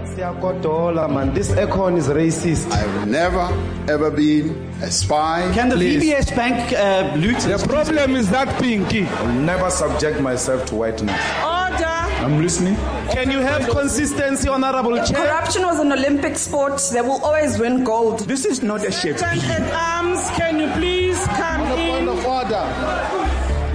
Man, this Econ is racist. I've never, ever been a spy. Can the VBS Bank loot? The problem is that Pinky. I'll never subject myself to whiteness. Order. I'm listening. Can you have consistency, Honorable Chair? Corruption was an Olympic sport. They will always win gold. This is not a ship. At arms, can you please come in? Point of order.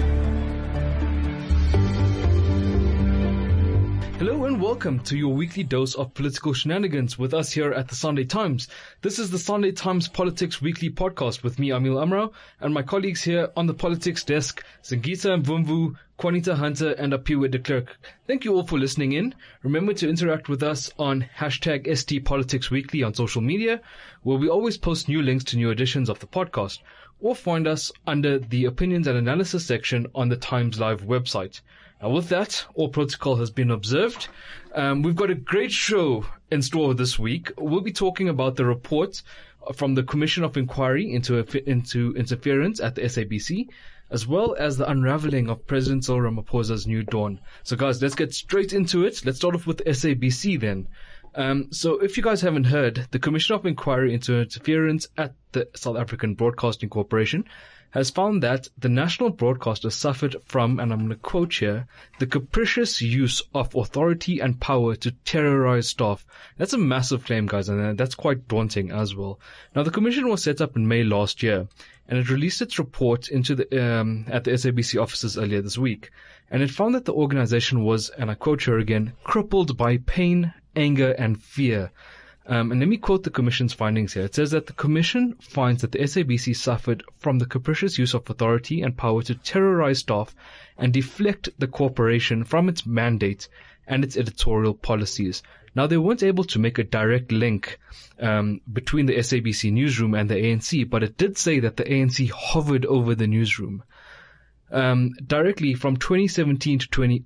Hello and welcome to your weekly dose of political shenanigans with us here at the Sunday Times. This is the Sunday Times Politics Weekly Podcast with me, Amil Amrao, and my colleagues here on the politics desk, Singita Mvumvu, Juanita Hunter, and Apiwe de Klerk. Thank you all for listening in. Remember to interact with us on hashtag #STPoliticsWeekly on social media, where we always post new links to new editions of the podcast, or find us under the Opinions and Analysis section on the Times Live website. Now with that, all protocol has been observed. We've got a great show in store this week. We'll be talking about the report from the Commission of Inquiry into interference at the SABC, as well as the unraveling of President Cyril Ramaphosa's new dawn. So guys, let's get straight into it. Let's start off with SABC then. So if you guys haven't heard, the Commission of Inquiry into Interference at the South African Broadcasting Corporation has found that the national broadcaster suffered from, and I'm going to quote here, the capricious use of authority and power to terrorize staff. That's a massive claim, guys, and that's quite daunting as well. Now, the commission was set up in May last year, and it released its report into the at the SABC offices earlier this week, and it found that the organization was, and I quote here again, crippled by pain, anger, and fear. And let me quote the Commission's findings here. It says that the Commission finds that the SABC suffered from the capricious use of authority and power to terrorize staff and deflect the corporation from its mandate and its editorial policies. Now, they weren't able to make a direct link between the SABC newsroom and the ANC, but it did say that the ANC hovered over the newsroom. Directly from 2012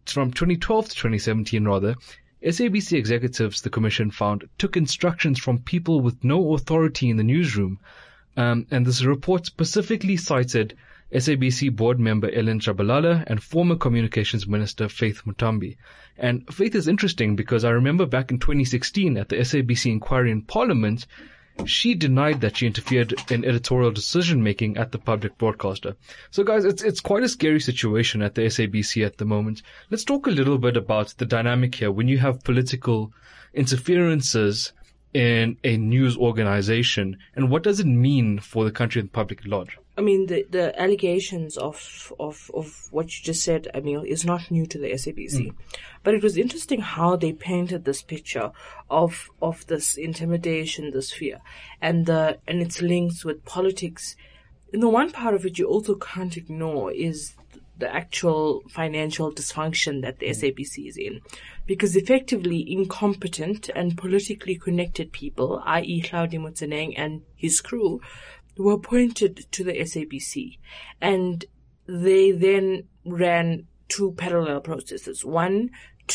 to 2017 rather, SABC executives, the Commission found, took instructions from people with no authority in the newsroom. And this report specifically cited SABC board member Ellen Chabalala and former Communications Minister Faith Muthambi. And Faith is interesting because I remember back in 2016 at the SABC inquiry in Parliament, she denied that she interfered in editorial decision-making at the public broadcaster. So guys, it's quite a scary situation at the SABC at the moment. Let's talk a little bit about the dynamic here when you have political interferences in a news organization, and what does it mean for the country and the public at large? I mean, the allegations of what you just said, Emil, is not new to the SABC. But it was interesting how they painted this picture of this intimidation, this fear, and its links with politics. And the one part of it you also can't ignore is the actual financial dysfunction that the SABC is in. Because effectively incompetent and politically connected people, i.e. Hlaudi Motsoeneng and his crew, were appointed to the SABC, and they then ran two parallel processes. One,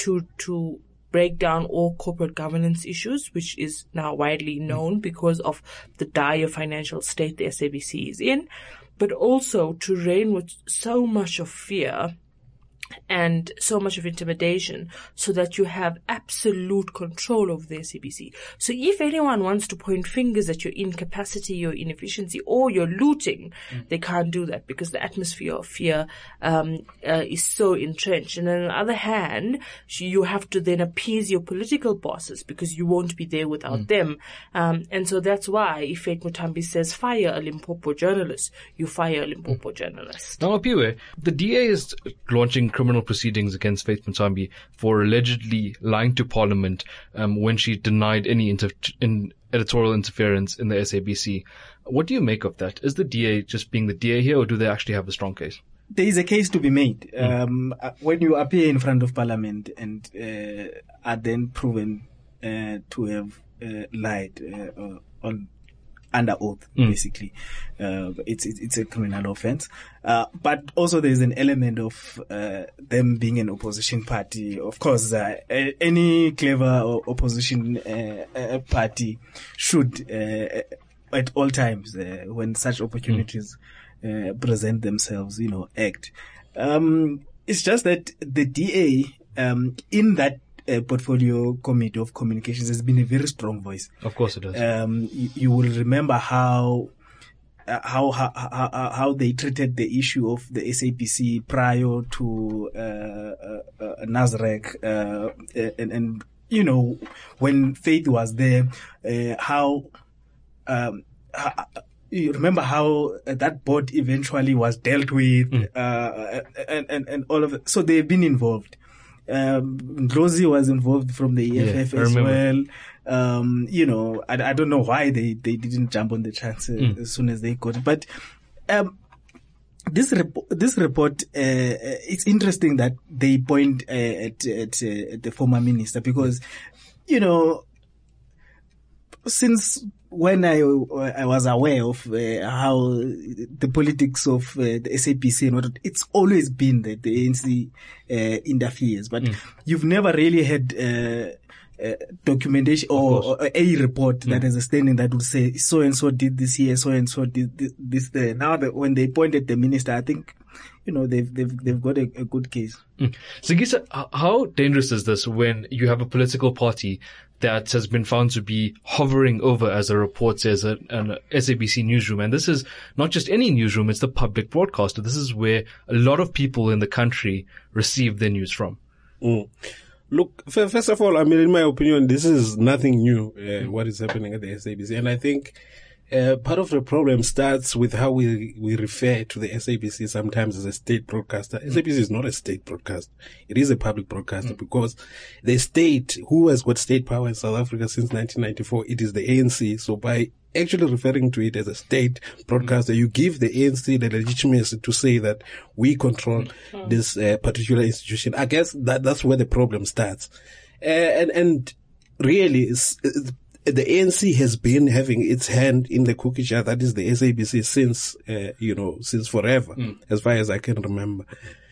to break down all corporate governance issues, which is now widely known because of the dire financial state the SABC is in, but also to reign with so much of fear and so much of intimidation so that you have absolute control over the SABC. So if anyone wants to point fingers at your incapacity, your inefficiency, or your looting, they can't do that because the atmosphere of fear is so entrenched. And on the other hand, you have to then appease your political bosses because you won't be there without them. And so that's why if Faith Muthambi says fire a Limpopo journalist, you fire a Limpopo journalist. Now, Apiwe, the DA is launching criminal proceedings against Faith Muthambi for allegedly lying to Parliament when she denied any editorial interference in the SABC. What do you make of that? Is the DA just being the DA here, or do they actually have a strong case? There is a case to be made. When you appear in front of Parliament and are then proven to have lied on under oath, basically. It's a criminal offense. But also there's an element of them being an opposition party. Of course, any clever opposition party should, at all times, when such opportunities present themselves, act. It's just that the DA, in that portfolio committee of communications has been a very strong voice. Of course it does. You will remember how they treated the issue of the SABC prior to Nasrec, and you know, when Faith was there, you remember how that board eventually was dealt with, and all of it. So they've been involved. Ndlozi was involved from the EFF as well. You know, I don't know why they didn't jump on the chance as soon as they got it. But this report, it's interesting that they point at the former minister, because, you know, since when I was aware of how the politics of the SABC and what, it's always been that the ANC interferes, but you've never really had documentation or a report that has a standing that would say so and so did this here, so and so did this there. Now that when they point at the minister, I think, you know, they've got a good case. Zingisa, how dangerous is this when you have a political party that has been found to be hovering over, as a report says, an SABC newsroom? And this is not just any newsroom, it's the public broadcaster. This is where a lot of people in the country receive their news from. Look, first of all, I mean, in my opinion, this is nothing new, what is happening at the SABC. And I think part of the problem starts with how we refer to the SABC sometimes as a state broadcaster. SABC is not a state broadcaster. It is a public broadcaster, because the state, who has got state power in South Africa since 1994, it is the ANC. So by actually referring to it as a state broadcaster, you give the ANC the legitimacy to say that we control this particular institution. I guess that's where the problem starts. And really, the ANC has been having its hand in the cookie jar, that is the SABC, since forever, as far as I can remember.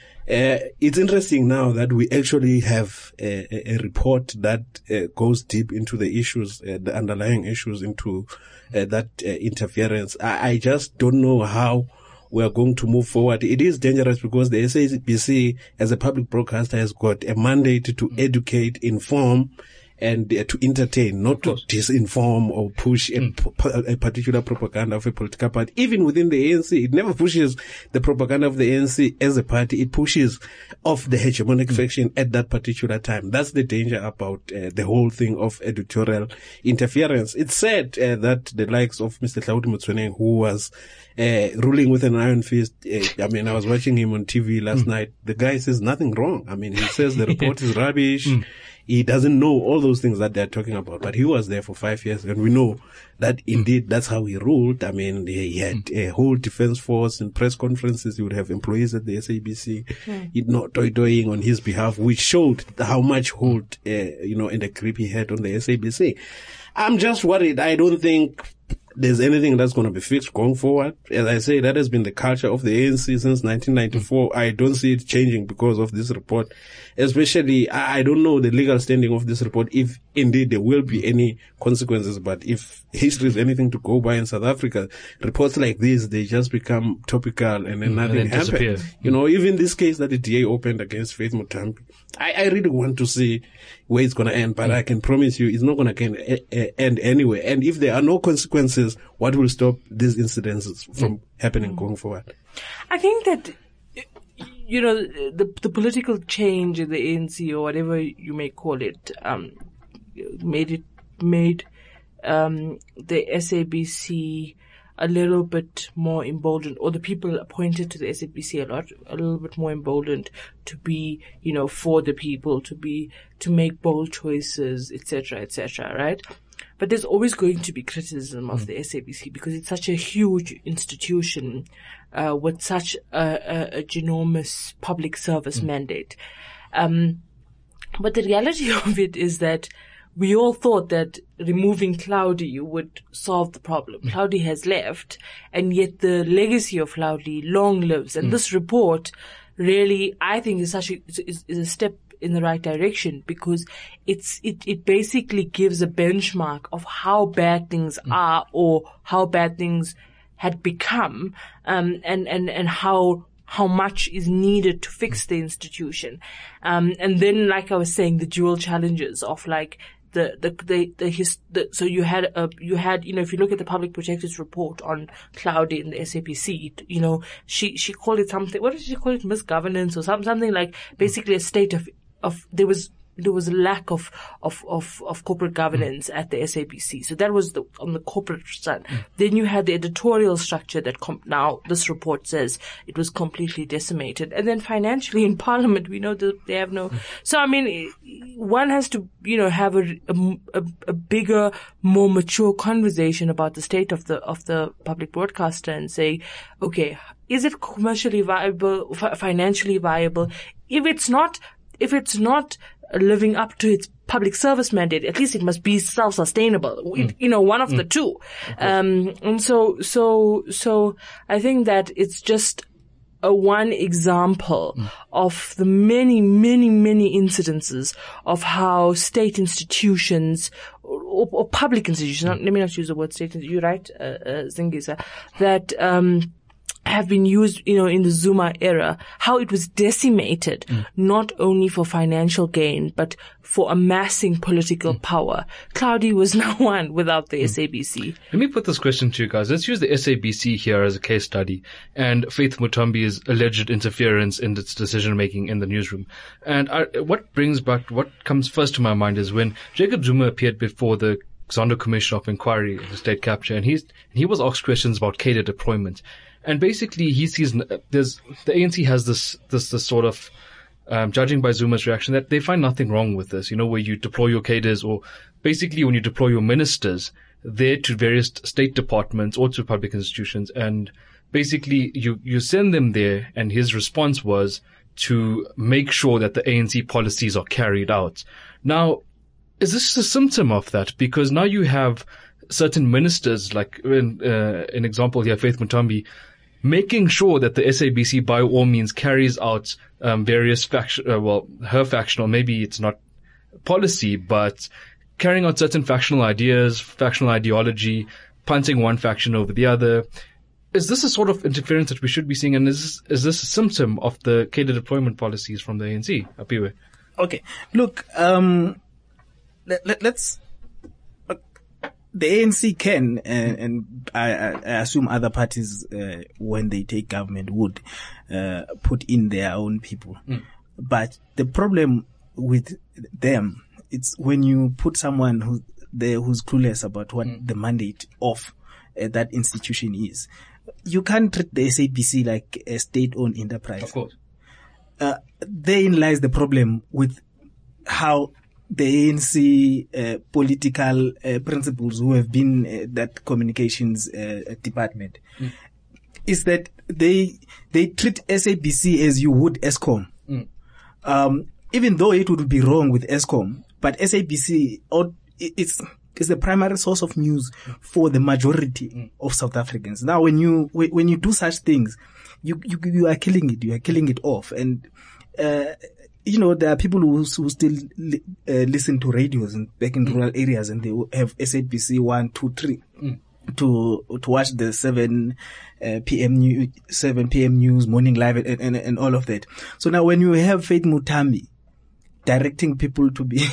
It's interesting now that we actually have a report that goes deep into the issues, the underlying issues, into that interference. I just don't know how we are going to move forward. It is dangerous because the SABC, as a public broadcaster, has got a mandate to educate, inform, and to entertain, not to disinform or push a particular propaganda of a political party. Even within the ANC, it never pushes the propaganda of the ANC as a party. It pushes off the hegemonic faction at that particular time. That's the danger about the whole thing of editorial interference. It's said that the likes of Mr. Hlaudi Motsoeneng, who was ruling with an iron fist, I mean, I was watching him on TV last night. The guy says nothing wrong. I mean, he says the report is rubbish. He doesn't know all those things that they're talking about, but he was there for 5 years, and we know that indeed that's how he ruled. I mean, he had a whole defense force. In press conferences, he would have employees at the SABC, not toy-toying on his behalf, which showed how much hold, and the grip he had on the SABC. I'm just worried. I don't think there's anything that's going to be fixed going forward. As I say, that has been the culture of the ANC since 1994. I don't see it changing because of this report. Especially, I don't know the legal standing of this report, if indeed there will be any consequences. But if history is anything to go by in South Africa, reports like this, they just become topical and then nothing happens. Even this case that the DA opened against Faith Muthambi, I really want to see where it's going to end, but I can promise you it's not going to end anyway. And if there are no consequences, what will stop these incidences from happening going forward? I think that, the political change in the ANC, or whatever you may call it, made the SABC a little bit more emboldened, or the people appointed to the SABC a little bit more emboldened to be, for the people, to make bold choices, etc., right? But there's always going to be criticism of the SABC because it's such a huge institution with such a ginormous public service mandate. But the reality of it is that we all thought that removing Hlaudi would solve the problem. Hlaudi has left, and yet the legacy of Hlaudi long lives. And this report really, I think, is a step in the right direction, because it basically gives a benchmark of how bad things are, or how bad things had become, and how how much is needed to fix the institution. And then, like I was saying, the dual challenges of like, so you had, if you look at the Public Protector's report on Cloudy in the SAPC, she called it something, what did she call it? Misgovernance or something like basically a state of, there was a lack of corporate governance at the SAPC. So that was on the corporate side. Then you had the editorial structure that now this report says it was completely decimated. And then financially in Parliament, we know that they have no. So I mean, one has to have a bigger, more mature conversation about the state of the public broadcaster and say, okay, is it commercially viable, financially viable? If it's not living up to its public service mandate, at least it must be self-sustainable. One of the two. And so I think that it's just one example of the many, many, many incidences of how state institutions or public institutions, let me not use the word state, you're right, Zingisa, that, have been used, in the Zuma era, how it was decimated, not only for financial gain, but for amassing political power. Cloudy was no one without the SABC. Let me put this question to you guys. Let's use the SABC here as a case study and Faith Mutambi's alleged interference in its decision-making in the newsroom. And what comes first to my mind is when Jacob Zuma appeared before the Zondo Commission of Inquiry of the State Capture, and he was asked questions about cadre deployment. And basically, he sees the ANC has this sort of judging by Zuma's reaction that they find nothing wrong with this. Where you deploy your cadres, or basically when you deploy your ministers there to various state departments or to public institutions, and basically you send them there. And his response was to make sure that the ANC policies are carried out. Now, is this a symptom of that? Because now you have certain ministers, like an example here, Faith Mutambi, making sure that the SABC by all means carries out various her faction, or maybe it's not policy, but carrying out certain factional ideas, factional ideology, punting one faction over the other. Is this a sort of interference that we should be seeing, and is this a symptom of the cadre deployment policies from the ANC? Apiwe. Okay, look, let's. The ANC can, and I assume other parties, when they take government, would put in their own people. But the problem with them, it's when you put someone who's clueless about what the mandate of that institution is. You can't treat the SABC like a state-owned enterprise. Of course. Therein lies the problem with how the ANC political principals who have been that communications department is that they treat SABC as you would ESCOM. Even though it would be wrong with ESCOM, but SABC it's the primary source of news for the majority of South Africans. Now, when you do such things, you are killing it. You are killing it off, and there are people who still listen to radios back in rural areas, and they have SABC 1, 2, 3 to watch the 7 p.m. news, morning live, and all of that. So now, when you have Faith Mutambi directing people to be,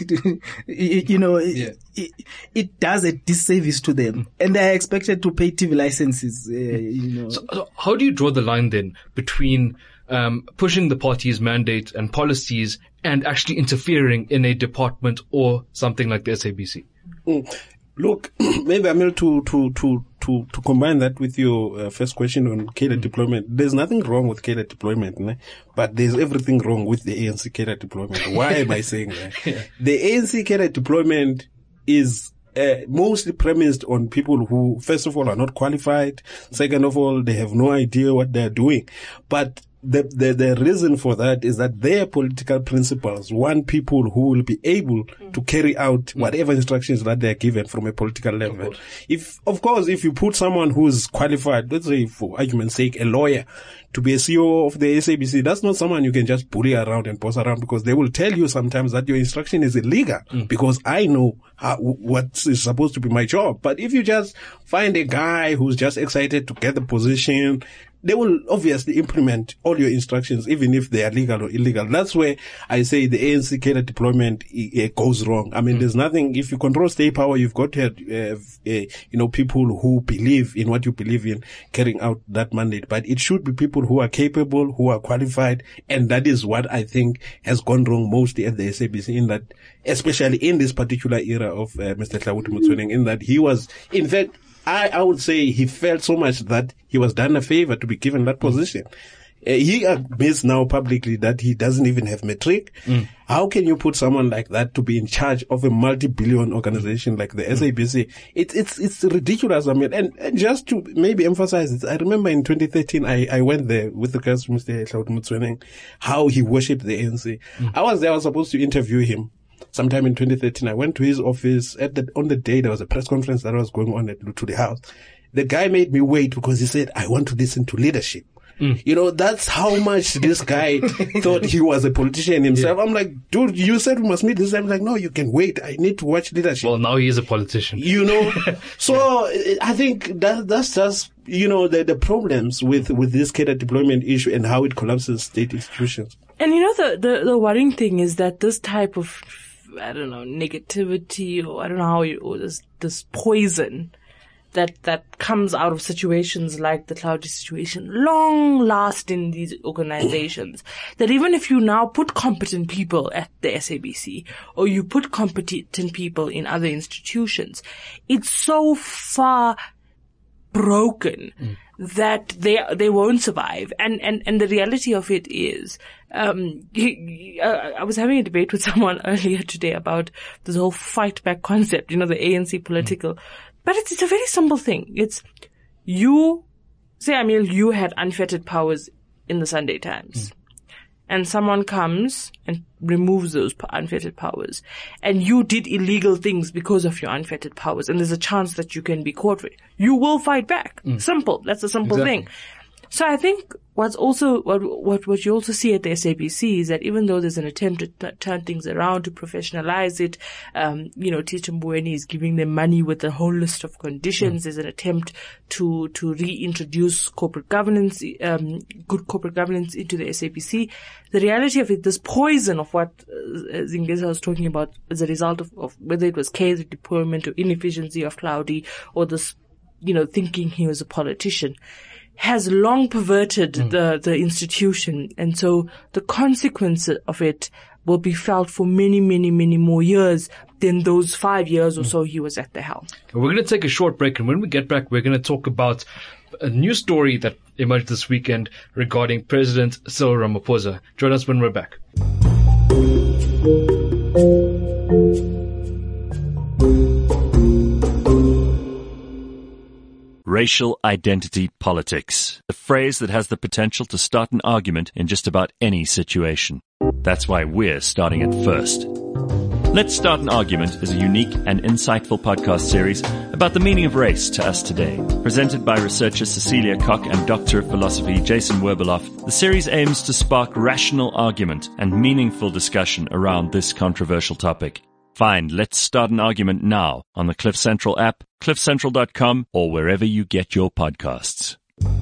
it does a disservice to them, and they are expected to pay TV licenses. So how do you draw the line then between pushing the party's mandate and policies and actually interfering in a department or something like the SABC? Look, maybe Amil, to combine that with your first question on cadre deployment. There's nothing wrong with cadre deployment, but there's everything wrong with the ANC cadre deployment. Why am I saying that? The ANC cadre deployment is mostly premised on people who, first of all, are not qualified. Second of all, they have no idea what they're doing. But the reason for that is that their political principles want people who will be able to carry out whatever instructions that they're given from a political level. Of course, if you put someone who's qualified, let's say for argument's sake, a lawyer, to be a CEO of the SABC, that's not someone you can just bully around and boss around, because they will tell you sometimes that your instruction is illegal because I know what is supposed to be my job. But if you just find a guy who's just excited to get the position, they will obviously implement all your instructions, even if they are legal or illegal. That's where I say the ANC cadre deployment goes wrong. I mean, there's nothing, if you control state power, you've got to have, people who believe in what you believe in carrying out that mandate. But it should be people who are capable, who are qualified. And that is what I think has gone wrong mostly at the SABC, in that, especially in this particular era of Mr. Hlaudi Motsoeneng, in that he was, in fact, I would say he felt so much that he was done a favor to be given that position. He admits now publicly that he doesn't even have matric. How can you put someone like that to be in charge of a multi-billion organization like the SABC? It's ridiculous. I mean, and just to maybe emphasize it, I remember in 2013, I went there with regards to Mr. Hlaudi Motsoeneng, how he worshipped the ANC. I was supposed to interview him. Sometime in 2013, I went to his office on the day there was a press conference that was going on to the house. The guy made me wait because he said, I want to listen to leadership. That's how much this guy thought he was a politician himself. I'm like, dude, you said we must meet this time. I'm like, no, you can wait. I need to watch leadership. Well, now he is a politician. So I think that's just, the problems with this cadre deployment issue and how it collapses state institutions. And the worrying thing is that this type of, I don't know, negativity, or I don't know or this poison that comes out of situations like the Hlaudi situation long last in these organizations, that even if you now put competent people at the SABC or you put competent people in other institutions, it's so far broken that they won't survive. And the reality of it is, I was having a debate with someone earlier today about this whole fight back concept, the ANC political. But it's a very simple thing. It's you had unfettered powers in the Sunday Times. And someone comes and removes those unfettered powers. And you did illegal things because of your unfettered powers. And there's a chance that you can be caught for it. You will fight back. Simple. That's a simple thing. So I think what you also see at the SABC is that even though there's an attempt to turn things around, to professionalize it, Teacher Mboweni is giving them money with a whole list of conditions. There's an attempt to reintroduce corporate governance, good corporate governance into the SABC. The reality of it, this poison of what Zingeza was talking about as a result of whether it was cadre deployment or inefficiency of Hlaudi or this, thinking he was a politician, has long perverted the institution. And so the consequences of it will be felt for many, many, many more years than those 5 years or so he was at the helm. We're going to take a short break, and when we get back, we're going to talk about a new story that emerged this weekend regarding President Cyril Ramaphosa. Join us when we're back. Racial identity politics, a phrase that has the potential to start an argument in just about any situation. That's why we're starting it first. Let's Start an Argument is a unique and insightful podcast series about the meaning of race to us today. Presented by researcher Cecilia Koch and Doctor of Philosophy Jason Werbeloff, the series aims to spark rational argument and meaningful discussion around this controversial topic. Find Let's Start an Argument now on the Cliff Central app, cliffcentral.com, or wherever you get your podcasts.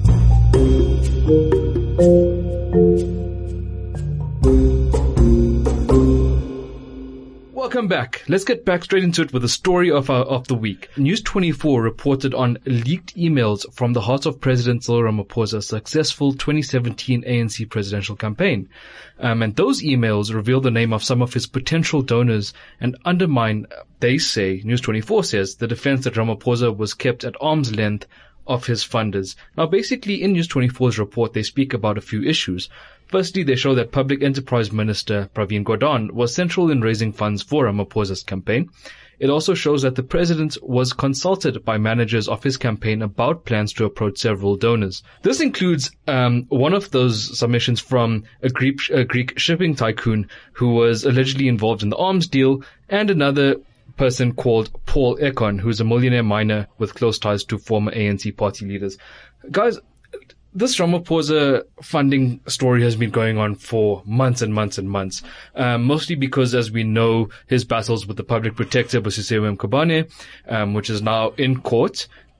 Welcome back. Let's get back straight into it with the story of the week. News 24 reported on leaked emails from the heart of President Cyril Ramaphosa's successful 2017 ANC presidential campaign. And those emails reveal the name of some of his potential donors and undermine, they say, News 24 says, the defense that Ramaphosa was kept at arm's length of his funders. Now, basically, in News 24's report, they speak about a few issues. Firstly, they show that Public Enterprise Minister Pravin Gordhan was central in raising funds for Ramaphosa's campaign. It also shows that the president was consulted by managers of his campaign about plans to approach several donors. This includes one of those submissions from a Greek shipping tycoon who was allegedly involved in the arms deal, and another person called Paul Ekon, who's a millionaire miner with close ties to former ANC party leaders. Guys, this Ramaphosa funding story has been going on for months and months and months, mostly because, as we know, his battles with the public protector, Bosisiwe Mkhwebane, which is now in court.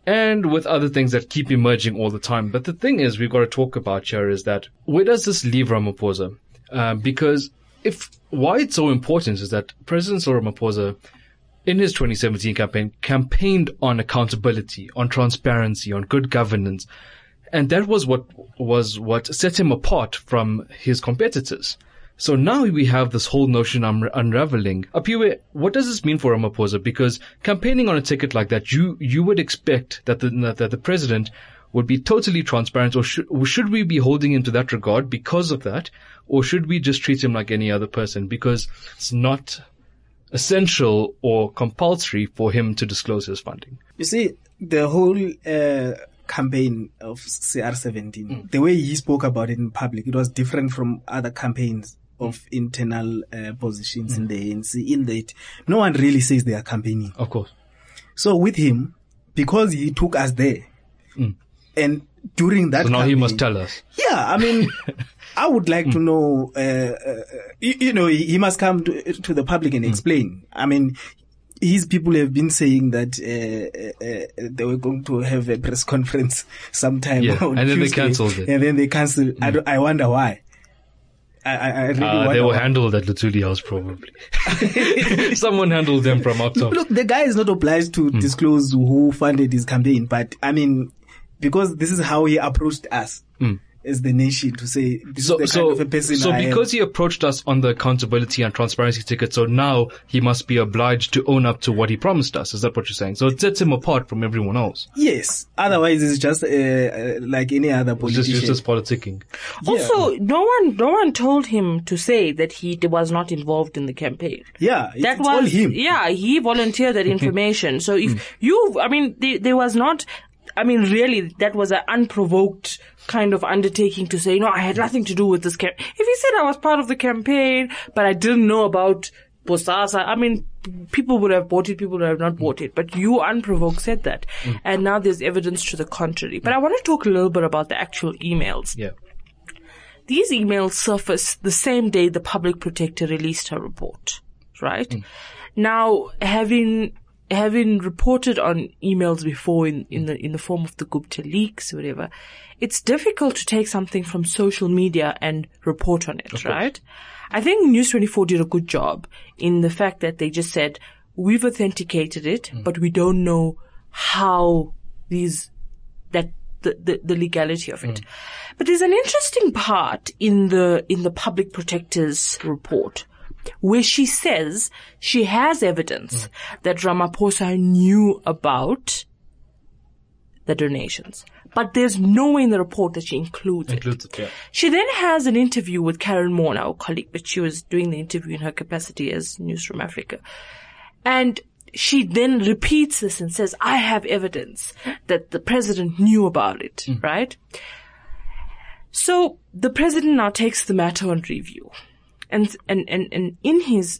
and with other things that keep emerging all the time. But the thing is, we've got to talk about here is that where does this leave Ramaphosa? Because why it's so important is that President Cyril Ramaphosa, in his 2017 campaign, campaigned on accountability, on transparency, on good governance. And that was what set him apart from his competitors. So now we have this whole notion unraveling. Apiwe, what does this mean for Ramaphosa? Because campaigning on a ticket like that, you would expect that the president would be totally transparent, or should we be holding him to that regard because of that? Or should we just treat him like any other person? Because it's not essential or compulsory for him to disclose his funding. You see, the whole campaign of CR17, the way he spoke about it in public, it was different from other campaigns of internal positions in the ANC, in that no one really says they are campaigning. Of course. So with him, because he took us there, and during that so now campaign, he must tell us. Yeah, I mean, I would like to know, he must come to the public and explain. I mean, his people have been saying that they were going to have a press conference sometime on and then Tuesday, they cancelled it. And then they cancelled. I wonder why. I really wonder they were why. handled at Luthuli House, probably. Someone handled them from up top. Look, the guy is not obliged to disclose who funded his campaign, but I mean, because this is how he approached us as the nation, to say this is the kind of a person So I am. because he approached us on the accountability and transparency ticket, so now he must be obliged to own up to what he promised us. Is that what you're saying? So it sets him apart from everyone else. Yes. Otherwise, it's just like any other It's politician. just politicking. Also, no one told him to say that he was not involved in the campaign. Yeah, That it's all was him. Yeah, he volunteered that information. So if there was not. I mean, really, that was an unprovoked kind of undertaking to say, no, I had nothing to do with this campaign. If he said I was part of the campaign, but I didn't know about Bosasa, I mean, people would have bought it, people would have not bought it. But you, unprovoked, said that. And now there's evidence to the contrary. But I want to talk a little bit about the actual emails. Yeah. These emails surfaced the same day the public protector released her report, right? Now, having reported on emails before in the form of the Gupta leaks, whatever, it's difficult to take something from social media and report on it, right? I think News 24 did a good job in the fact that they just said, we've authenticated it, but we don't know how the legality of it. But there's an interesting part in the public protector's report, where she says she has evidence that Ramaphosa knew about the donations. But there's no way in the report that she includes it. Yeah. She then has an interview with Karen Moore, our colleague, but she was doing the interview in her capacity as Newsroom Africa. And she then repeats this and says, I have evidence that the president knew about it, right? So the president now takes the matter on review. And in his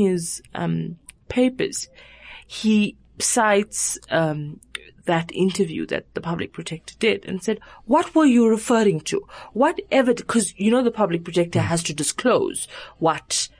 papers, he cites, that interview that the public protector did and said, what were you referring to? What evidence? Because, the public protector has to disclose what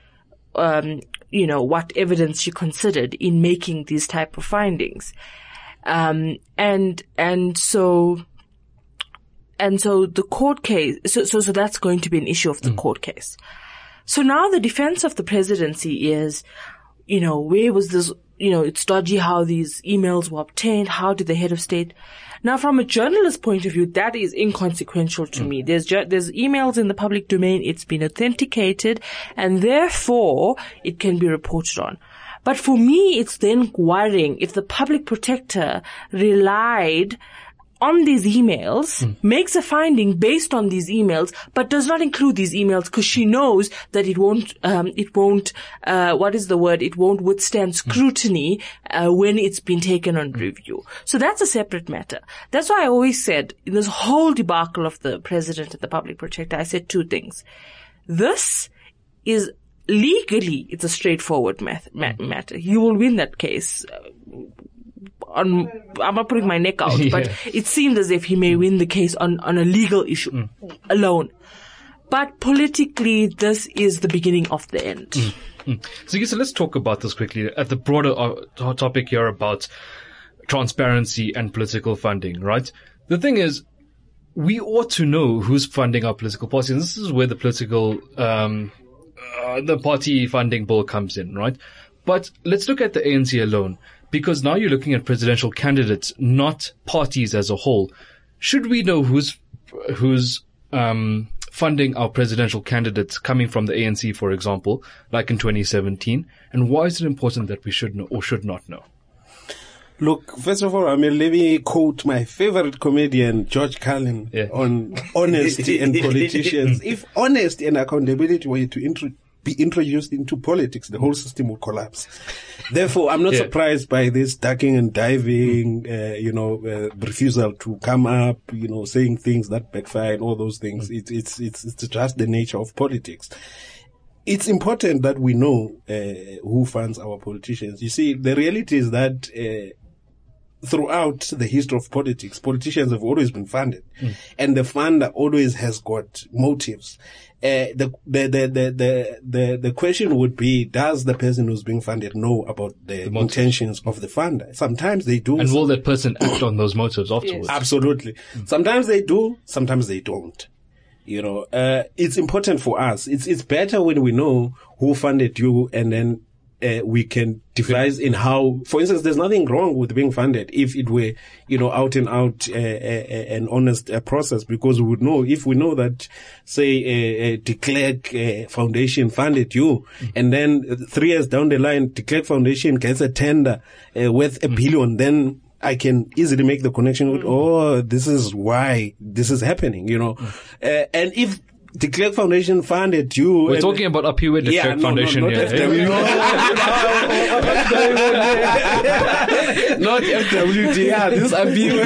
evidence she considered in making these type of findings. And so the court case, so that's going to be an issue of the court case. So now the defense of the presidency is, where was this, it's dodgy how these emails were obtained. How did the head of state? Now, from a journalist point of view, that is inconsequential to me. There's emails in the public domain. It's been authenticated and therefore it can be reported on. But for me, it's then worrying if the public protector relied on these emails, makes a finding based on these emails, but does not include these emails because she knows that it won't withstand scrutiny, when it's been taken on review. So that's a separate matter. That's why I always said, in this whole debacle of the president and the public protector, I said two things. This is legally, it's a straightforward matter. You will win that case. I'm not putting my neck out, but it seemed as if he may win the case on a legal issue alone. But politically, this is the beginning of the end. So let's talk about this quickly at the broader topic here about transparency and political funding, right? The thing is, we ought to know who's funding our political parties. And this is where the the party funding bill comes in, right? But let's look at the ANC alone, because now you're looking at presidential candidates, not parties as a whole. Should we know who's funding our presidential candidates coming from the ANC, for example, like in 2017? And why is it important that we should know or should not know? Look, first of all, let me quote my favorite comedian, George Carlin, on honesty and politicians. If honesty and accountability were to be introduced into politics, the whole system will collapse. Therefore, I'm not surprised by this ducking and diving, refusal to come up, saying things that backfire and all those things. It's just the nature of politics. It's important that we know who funds our politicians. You see, the reality is that throughout the history of politics, politicians have always been funded, and the funder always has got motives. The question would be: does the person who's being funded know about the intentions of the funder? Sometimes they do, and will that person act on those motives afterwards? Yes. Absolutely. Sometimes they do, sometimes they don't. It's important for us. It's better when we know who funded you, and then we can devise in how, for instance, there's nothing wrong with being funded if it were, out and out an honest process, because we would know, if we know that, say, De Klerk Foundation funded you, and then 3 years down the line, De Klerk Foundation gets a tender worth $1 billion, then I can easily make the connection with, this is why this is happening, and if De Klerk Foundation funded you. We're talking about Apiwe De Klerk Foundation here. Not FWD. Yeah, this is Apiwe.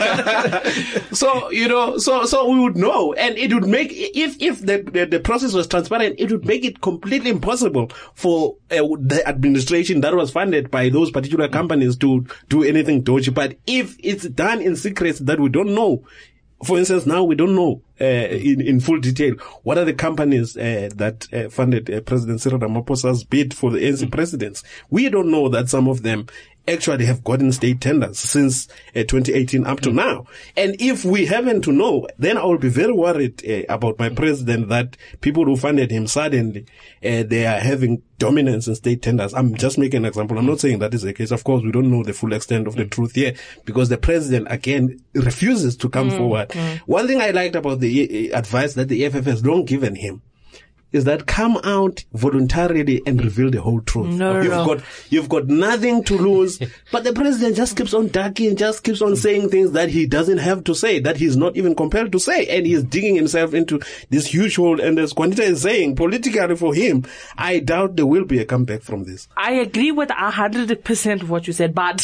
So we would know, and it would make, if the process was transparent, it would make it completely impossible for the administration that was funded by those particular companies to do anything dodgy. But if it's done in secret that we don't know, for instance, now we don't know in full detail what are the companies that funded President Cyril Ramaphosa's bid for the ANC presidency. We don't know that some of them actually have gotten state tenders since 2018 up to now. And if we happen to know, then I will be very worried about my president, that people who funded him suddenly, they are having dominance in state tenders. I'm just making an example. I'm not saying that is the case. Of course, we don't know the full extent of the truth here, because the president, again, refuses to come forward. One thing I liked about the advice that the EFF has long given him is that come out voluntarily and reveal the whole truth. You've got nothing to lose, but the president just keeps on ducking, just keeps on saying things that he doesn't have to say, that he's not even compelled to say, and he's digging himself into this huge hole. And as Quantita is saying, politically for him, I doubt there will be a comeback from this. I agree with 100% of what you said, but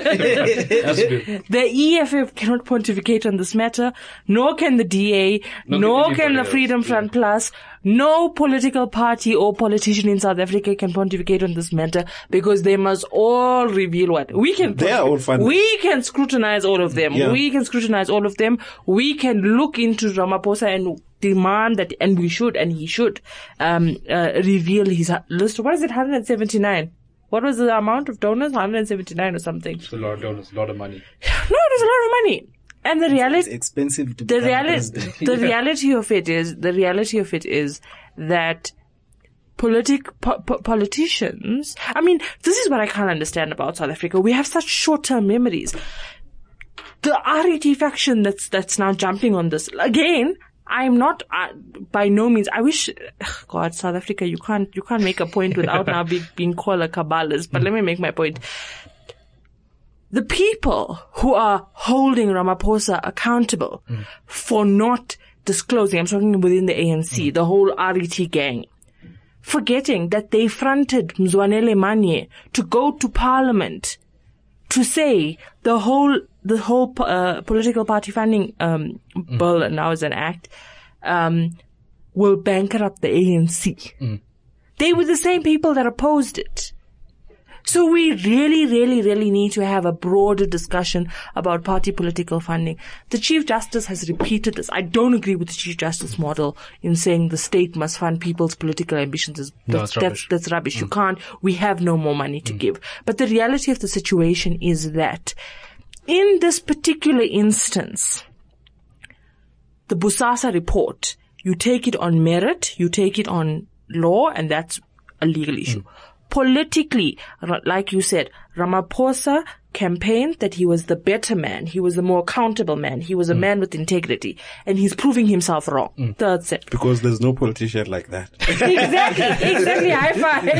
the EFF cannot pontificate on this matter, nor can the DA, nor can the Freedom Front Plus. No political party or politician in South Africa can pontificate on this matter, because they must all reveal what we can. They are all funded. We can scrutinize all of them. Yeah. We can scrutinize all of them. We can look into Ramaphosa and demand that, and we should, and he should reveal his list. What is it? 179. What was the amount of donors? 179 or something. It's a lot of donors, a lot of money. No, it is a lot of money. And the reality, it's expensive to the reality of it is that politicians, I mean, this is what I can't understand about South Africa. We have such short-term memories. The RET faction that's now jumping on this again. I'm not, by no means, I wish, God, South Africa, you can't make a point without now being called a cabalist, but let me make my point. The people who are holding Ramaphosa accountable for not disclosing, I'm talking within the ANC, the whole RET gang, forgetting that they fronted Mzwanele Manye to go to parliament to say the whole political party funding bill, and now is an act, will bankrupt the ANC. They were the same people that opposed it. So we really, really, really need to have a broader discussion about party political funding. The Chief Justice has repeated this. I don't agree with the Chief Justice model in saying the state must fund people's political ambitions. That's rubbish. You can't. We have no more money to give. But the reality of the situation is that in this particular instance, the Bosasa report, you take it on merit, you take it on law, and that's a legal issue. Politically, like you said, Ramaphosa campaigned that he was the better man, he was the more accountable man, he was a man with integrity, and he's proving himself wrong. Third set. Because there's no politician like that. Exactly, high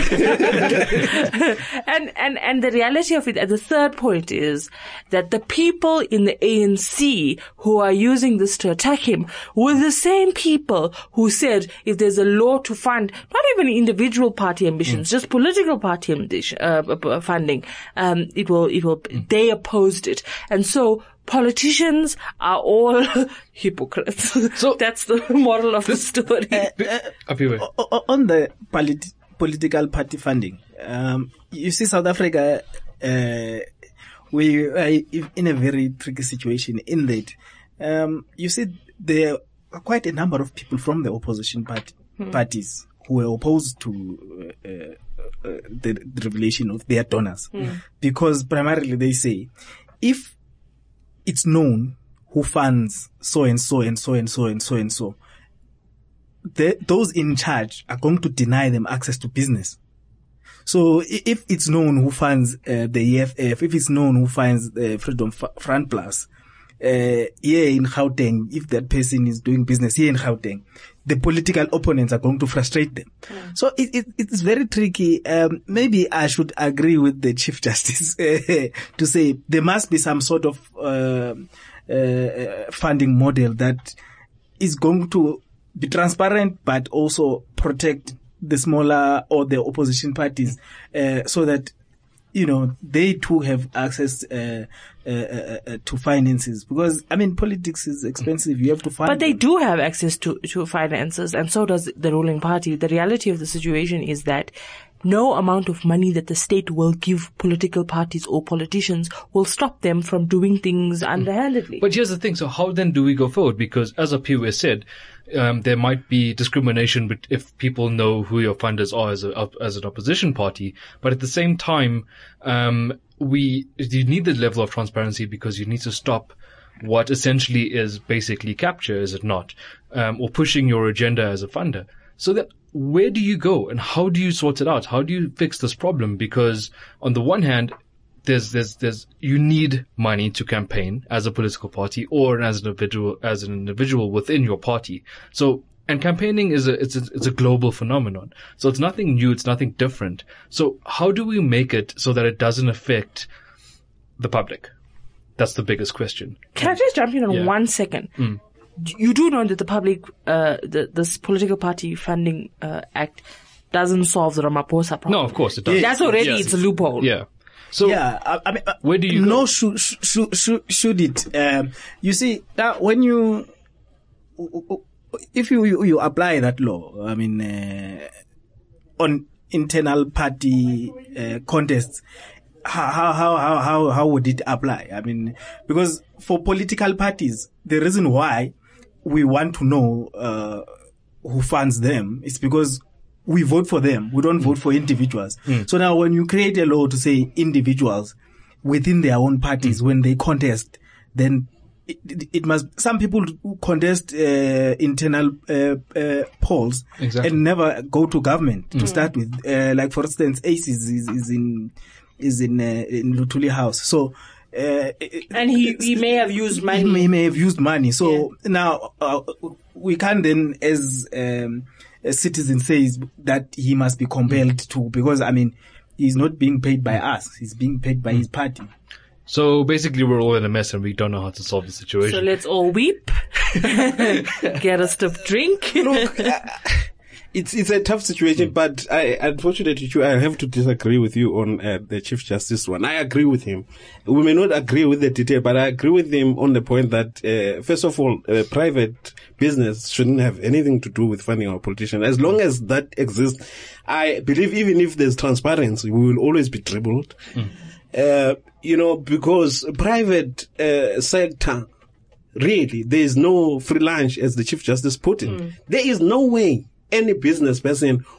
five. and the reality of it, the third point is that the people in the ANC who are using this to attack him were the same people who said if there's a law to fund, not even individual party ambitions, just political party funding, it will, they opposed it. And so politicians are all hypocrites. So that's the moral of the story. On the political party funding, you see South Africa, we are in a very tricky situation in that, you see there are quite a number of people from the opposition parties who were opposed to the revelation of their donors. Because primarily they say, if it's known who funds so and so and so and so and so and so, those in charge are going to deny them access to business. So if it's known who funds the EFF, if it's known who funds the Freedom Front Plus, here in Gauteng, if that person is doing business here in Gauteng, the political opponents are going to frustrate them. So it's very tricky. Maybe I should agree with the Chief Justice to say there must be some sort of funding model that is going to be transparent but also protect the smaller or the opposition parties so that they too have access to finances, because politics is expensive. You have to fund. But they do have access to finances, and so does the ruling party. The reality of the situation is that no amount of money that the state will give political parties or politicians will stop them from doing things underhandedly. But here's the thing. So how then do we go forward? Because as Apiwe said, there might be discrimination if people know who your funders are as an opposition party. But at the same time, you need the level of transparency because you need to stop what essentially is basically capture, is it not? Or pushing your agenda as a funder. So then where do you go and how do you sort it out? How do you fix this problem? Because on the one hand, you need money to campaign as a political party or as an individual within your party. So, and campaigning it's a global phenomenon. So it's nothing new. It's nothing different. So how do we make it so that it doesn't affect the public? That's the biggest question. Can I just jump in on 1 second? You do know that the public, this political party funding act doesn't solve the Ramaphosa problem. No, of course it doesn't. That's already it's a loophole. Yeah. So where do you go? Should it? You see that when if you apply that law, on internal party contests, how would it apply? Because for political parties, the reason why we want to know who funds them is because we vote for them. We don't vote for individuals. So now when you create a law to say individuals within their own parties, when they contest, then it must, some people contest internal polls and never go to government to start with. Like for instance, ACES is in Luthuli House. So, and he may have used money. He may have used money. So now, we can't then as a citizen says that he must be compelled to, because he's not being paid by us. He's being paid by his party. So basically we're all in a mess and we don't know how to solve the situation. So let's all weep. Get a stiff drink. Look, it's a tough situation, but unfortunately, I have to disagree with you on the Chief Justice one. I agree with him. We may not agree with the detail, but I agree with him on the point that, first of all, private business shouldn't have anything to do with funding our politicians. As long as that exists, I believe even if there's transparency, we will always be dribbled. Because private sector, really, there is no free lunch, as the Chief Justice put it. There is no way any business person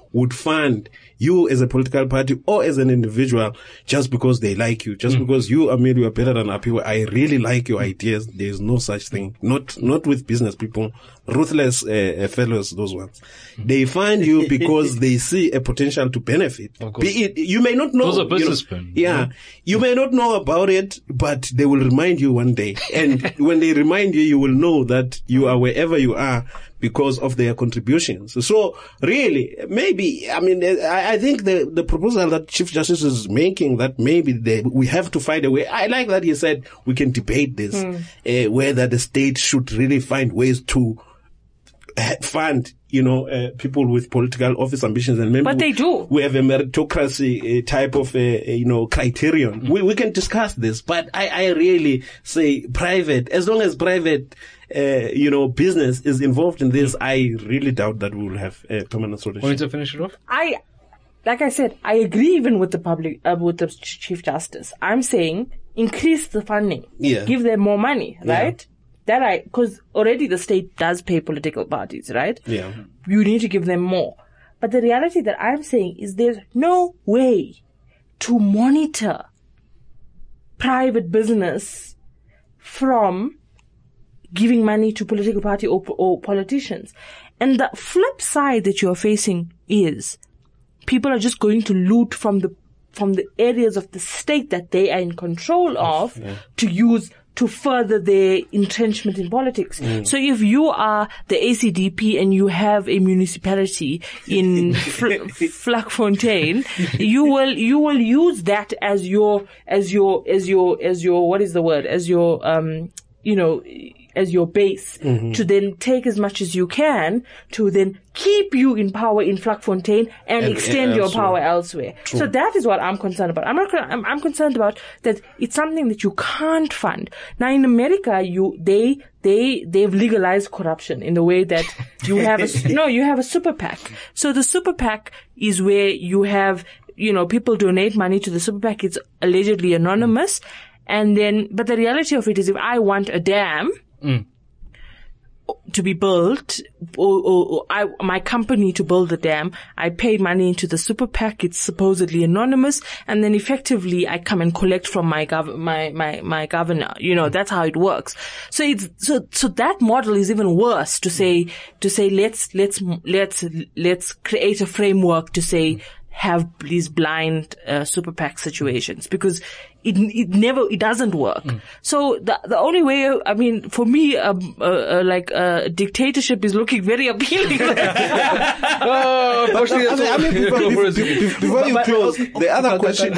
would fund you as a political party or as an individual just because they like you, just because you are better than Apiwe. I really like your ideas. There is no such thing. Not with business people, ruthless fellows, those ones. They fund you because they see a potential to benefit. You may not know. Those are businessmen. You may not know about it, but they will remind you one day. And when they remind you, you will know that you are wherever you are because of their contributions. So really, maybe, I think the proposal that Chief Justice is making, that maybe we have to find a way. I like that he said we can debate this, whether the state should really find ways to fund, people with political office ambitions, and maybe but they do. We have a meritocracy type of, criterion. We can discuss this, but I really say private, as long as private, business is involved in this, I really doubt that we will have a permanent solution. Want to finish it off? Like I said, I agree even with the public, with the Chief Justice. I'm saying increase the funding. Yeah. Give them more money, right? Because already the state does pay political parties, right? Yeah. You need to give them more. But the reality that I'm saying is there's no way to monitor private business from giving money to political party or politicians. And the flip side that you're facing is people are just going to loot from the areas of the state that they are in control of to use to further their entrenchment in politics. So if you are the ACDP and you have a municipality in Vlakfontein, you will use that as your what is the word? As your base to then take as much as you can to then keep you in power in Vlakfontein and extend your power elsewhere. True. So that is what I'm concerned about. I'm concerned about that it's something that you can't fund. Now in America, they've legalized corruption in the way that you have you have a super PAC. So the super PAC is where you have, people donate money to the super PAC. It's allegedly anonymous. And then, but the reality of it is if I want a dam to be built, or my company to build the dam, I pay money into the super PAC. It's supposedly anonymous, and then effectively I come and collect from my governor. That's how it works. So that model is even worse. To say let's create a framework to say have these blind super PAC situations, because it doesn't work. So the only way, for me, dictatorship is looking very appealing. Before you close, the other question,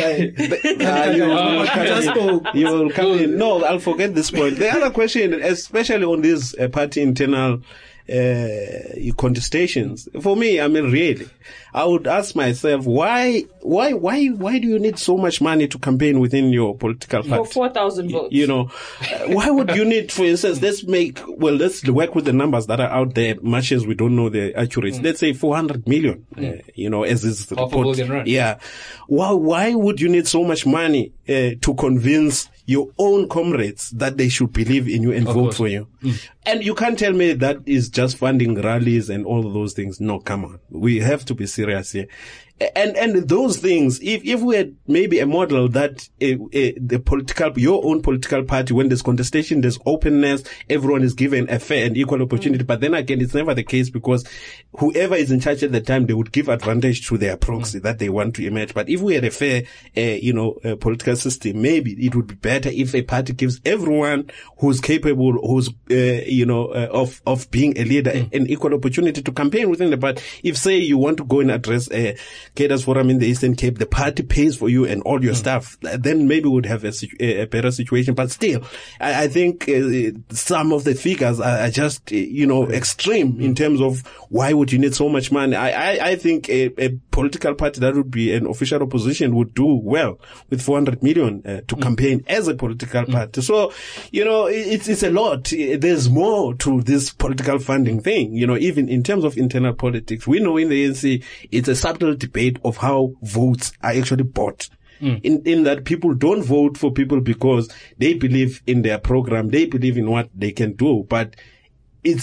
you will come in. No, I'll forget this point. The other question, especially on these party internal contestations, for me, really, I would ask myself, why do you need so much money to campaign within your political party? For 4,000 votes. Why would you need, for instance, let's work with the numbers that are out there, much as we don't know the accuracy. Let's say 400 million, as is the report. Right? Yeah. Why would you need so much money to convince your own comrades that they should believe in you and vote for you? And you can't tell me that is just funding rallies and all of those things. No, come on. We have to be serious here. And those things, if we had maybe a model that your own political party, when there's contestation, there's openness, everyone is given a fair and equal opportunity. But then again, it's never the case, because whoever is in charge at the time, they would give advantage to their proxy that they want to emerge. But if we had a fair, political system, maybe it would be better if a party gives everyone who's capable, who's, of being a leader, an equal opportunity to campaign within the party. If, say, you want to go and address Cadres Forum in the Eastern Cape, the party pays for you and all your stuff, then maybe we would have a better situation. But still, I think some of the figures are just, extreme in terms of why would you need so much money. I think a political party that would be an official opposition would do well with 400 million to campaign as a political party. So, it's a lot. There's more to this political funding thing, even in terms of internal politics. We know in the ANC, it's a subtle debate of how votes are actually bought. In that people don't vote for people because they believe in their program, they believe in what they can do, but it's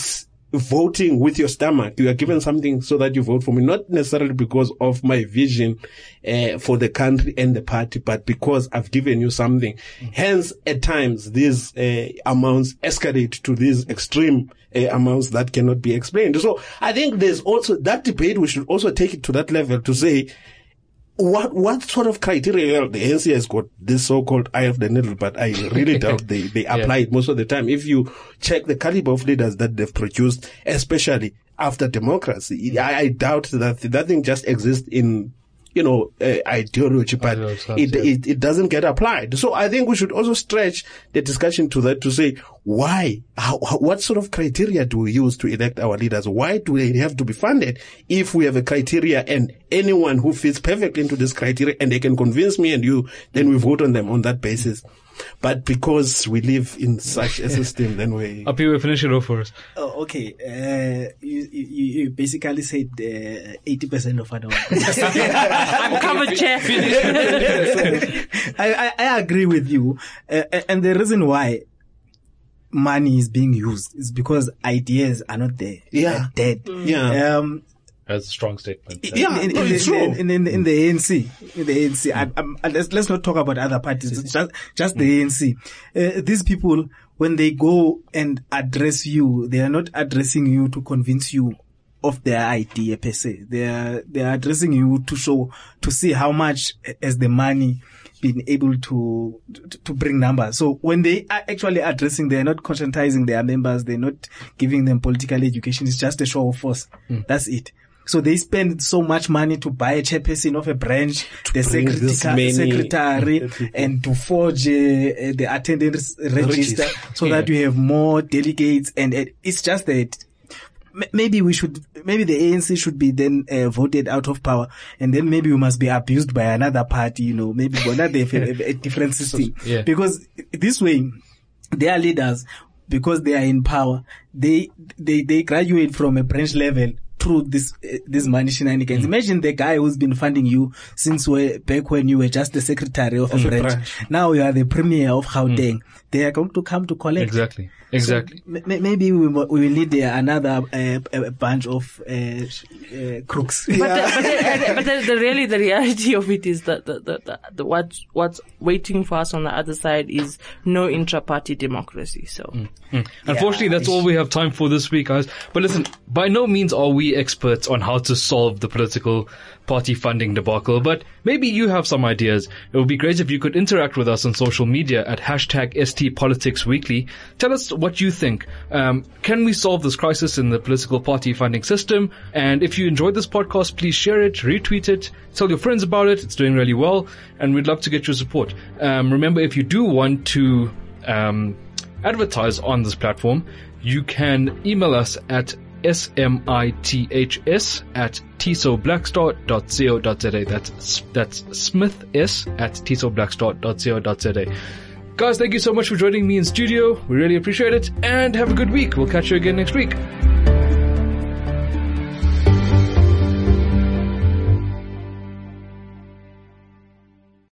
voting with your stomach. You are given something so that you vote for me, not necessarily because of my vision for the country and the party, but because I've given you something. Hence, at times, these amounts escalate to these extreme amounts that cannot be explained. So I think there's also that debate. We should also take it to that level to say, what sort of criteria? The ANC has got this so-called eye of the needle, but I really doubt they apply it most of the time. If you check the caliber of leaders that they've produced, especially after democracy, I doubt that thing just exists in, ideology, but it doesn't get applied. So I think we should also stretch the discussion to that to say, why? What sort of criteria do we use to elect our leaders? Why do they have to be funded if we have a criteria and anyone who fits perfectly into this criteria and they can convince me and you, then we vote on them on that basis? But because we live in such a system, then we... Api, will finish it off for us. Oh, okay. You basically said 80% of what I want. I'm covered, Chair. I agree with you. And the reason why money is being used is because ideas are not there. Yeah. They're dead. Yeah. That's a strong statement. It's true. In the ANC, let's not talk about other parties. It's just the ANC. These people, when they go and address you, they are not addressing you to convince you of their idea per se. They are addressing you to see how much has the money been able to bring numbers. So when they are actually addressing, they are not conscientizing their members. They're not giving them political education. It's just a show of force. That's it. So they spend so much money to buy a chairperson of a branch, the secretary, and to forge the attendance register so that you have more delegates. And it's just that maybe the ANC should be then voted out of power, and then maybe we must be abused by another party. Maybe they have a different system. Because this way, their leaders, because they are in power, they graduate from a branch level through this money shenanigans. Imagine the guy who's been funding you since back when you were just the secretary of a branch. Now you are the premier of Gauteng. They are going to come to collect. Exactly. So maybe we will need another bunch of crooks. But the reality of it is that what's waiting for us on the other side is no intra-party democracy. So, Unfortunately, that's all we have time for this week, guys. But listen, by no means are we experts on how to solve the political party funding debacle, but maybe you have some ideas. It would be great if you could interact with us on social media at #STPoliticsWeekly. Tell us what you think. Can we solve this crisis in the political party funding system? And if you enjoyed this podcast, please share it, retweet it, tell your friends about it. It's doing really well, and we'd love to get your support. Remember, if you do want to advertise on this platform, you can email us at smiths@tsoblackstar.co.za. That's smiths@tsoblackstar.co.za. Guys, thank you so much for joining me in studio. We really appreciate it, and have a good week. We'll catch you again next week.